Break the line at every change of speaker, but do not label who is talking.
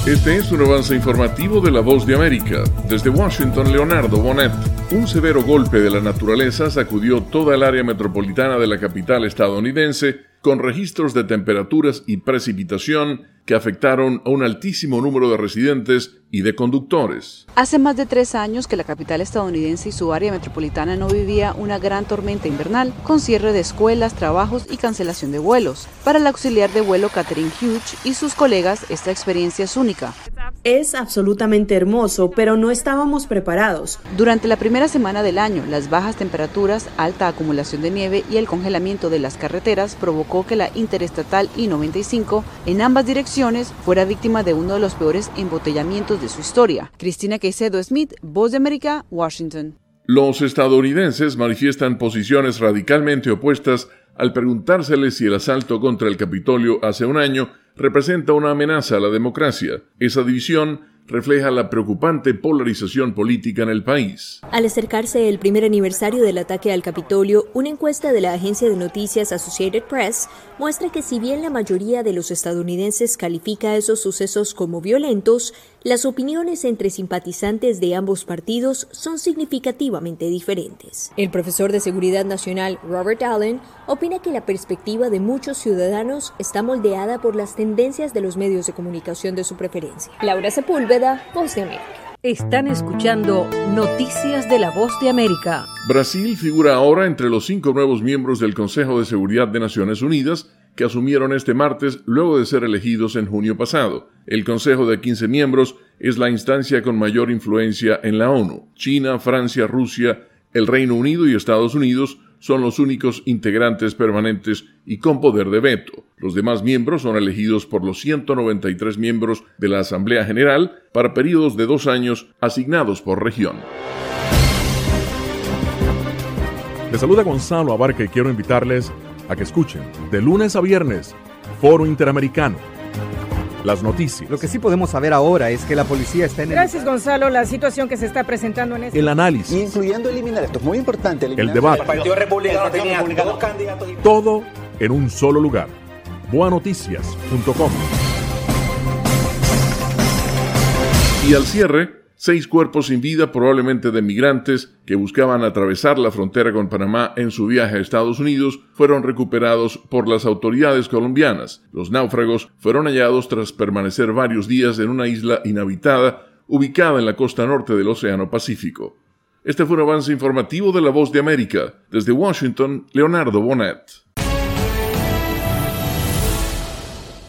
Este es un avance informativo de La Voz de América. Desde Washington, Leonardo Bonet. Un severo golpe de la naturaleza sacudió toda el área metropolitana de la capital estadounidense, con registros de temperaturas y precipitación que afectaron a un altísimo número de residentes y de conductores.
Hace más de 3 años que la capital estadounidense y su área metropolitana no vivía una gran tormenta invernal, con cierre de escuelas, trabajos y cancelación de vuelos. Para el auxiliar de vuelo Catherine Hughes y sus colegas, esta experiencia es única.
Es absolutamente hermoso, pero no estábamos preparados.
Durante la primera semana del año, las bajas temperaturas, alta acumulación de nieve y el congelamiento de las carreteras provocó que la interestatal I-95 en ambas direcciones fuera víctima de uno de los peores embotellamientos de su historia. Cristina Caicedo Smith, Voz de América, Washington.
Los estadounidenses manifiestan posiciones radicalmente opuestas al preguntárseles si el asalto contra el Capitolio hace un año representa una amenaza a la democracia. Esa división refleja la preocupante polarización política en el país.
Al acercarse el primer aniversario del ataque al Capitolio, una encuesta de la agencia de noticias Associated Press muestra que si bien la mayoría de los estadounidenses califica esos sucesos como violentos, las opiniones entre simpatizantes de ambos partidos son significativamente diferentes. El profesor de Seguridad Nacional Robert Allen opina que la perspectiva de muchos ciudadanos está moldeada por las tendencias de los medios de comunicación de su preferencia. Laura Sepúlveda, Voz de América.
Están escuchando Noticias de la Voz de América.
Brasil figura ahora entre los 5 nuevos miembros del Consejo de Seguridad de Naciones Unidas que asumieron este martes luego de ser elegidos en junio pasado. El Consejo de 15 miembros es la instancia con mayor influencia en la ONU. China, Francia, Rusia, el Reino Unido y Estados Unidos son los únicos integrantes permanentes y con poder de veto. Los demás miembros son elegidos por los 193 miembros de la Asamblea General para periodos de 2 años asignados por región.
Les saluda Gonzalo Abarca y quiero invitarles a que escuchen de lunes a viernes Foro Interamericano. Las noticias.
Lo que sí podemos saber ahora es que la policía está en
Gracias, Gonzalo. La situación que se está presentando en
el análisis.
Incluyendo eliminar, esto es muy importante.
El debate.
El Partido Republicano tenía 2 candidatos.
Todo en un solo lugar. Boanoticias.com.
Y al cierre, 6 cuerpos sin vida, probablemente de migrantes que buscaban atravesar la frontera con Panamá en su viaje a Estados Unidos, fueron recuperados por las autoridades colombianas. Los náufragos fueron hallados tras permanecer varios días en una isla inhabitada ubicada en la costa norte del Océano Pacífico. Este fue un avance informativo de La Voz de América. Desde Washington, Leonardo Bonet.